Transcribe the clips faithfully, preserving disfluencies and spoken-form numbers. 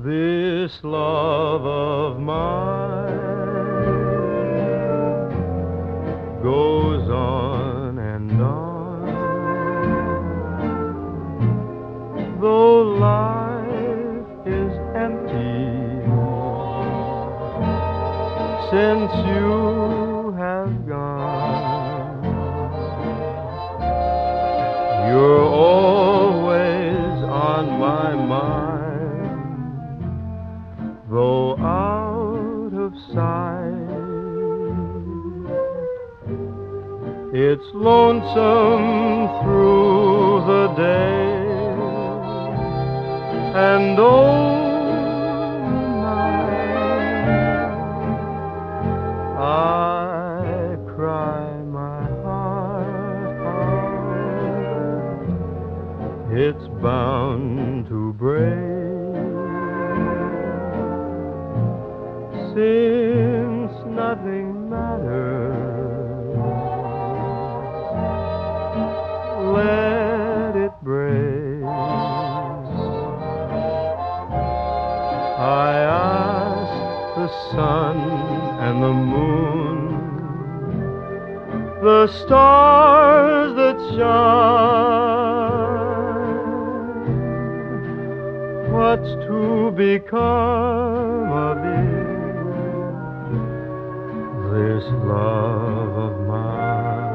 This love of mine goes on and on, though life is empty since you have gone. You're always on my mind, though out of sight. It's lonesome through the day, and oh, night I cry my heart out. It's bound to break, since nothing matters. Let it break. I ask the sun and the moon, the stars that shine, what's to become of it, this love of mine?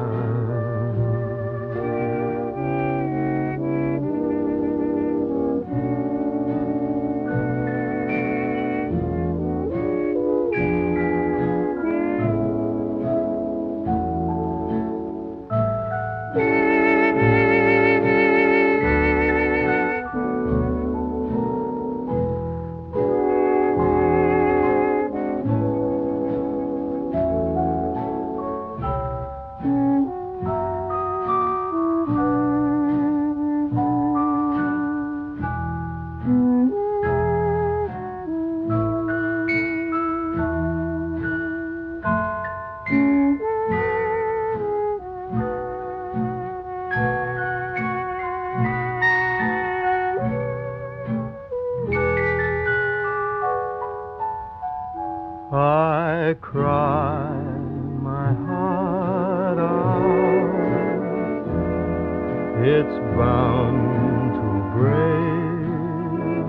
I cry my heart out, it's bound to break,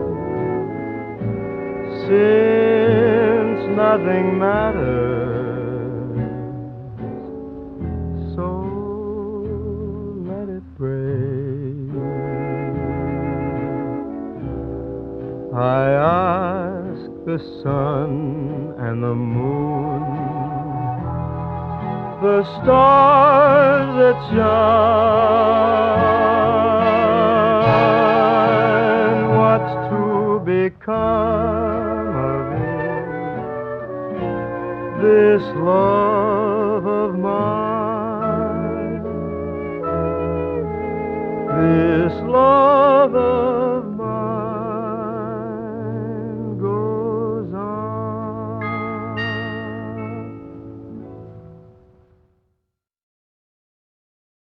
since nothing matters, so let it break. I ask the sun and the moon, the stars that shine, what's to become of it, this love of mine, this love